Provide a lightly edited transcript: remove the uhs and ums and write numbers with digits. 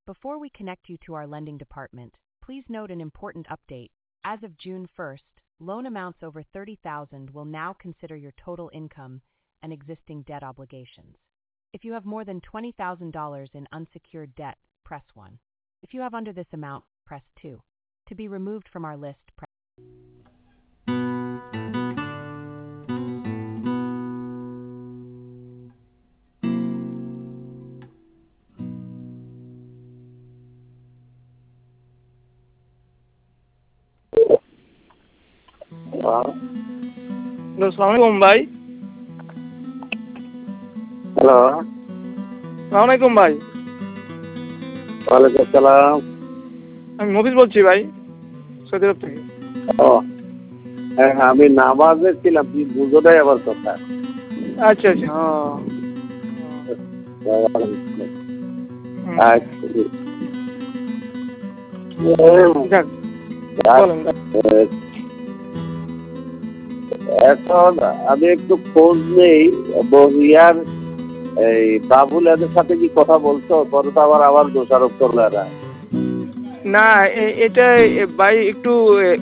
Before we connect you to our lending department, please note an important update. As of June 1st, loan amounts over $30,000 will now consider your total income and existing debt obligations. If you have more than $20,000 in unsecured debt, press 1. If you have under this amount, press 2. To be removed from our list, press hello, আসসালামু আলাইকুম ভাই। Hello, আসসালামু আলাইকুম ভাই। ওয়ালাইকুম আসসালাম। আমি মফিজ বলছি ভাই, সৌদি আরব থেকে। ও হ্যাঁ, আমি নামাজে ছিলাম, তুই বুঝো নাই আমার কথা। আচ্ছা আচ্ছা। যাক, বলেন। এখন আমি একটু খোঁজ নেই, বহিয়ার এই বাবুল এদের সাথে কি কথা বলছো? পরে তো আবার দোষারোপ করলো এরা। না, এটা ভাই একটু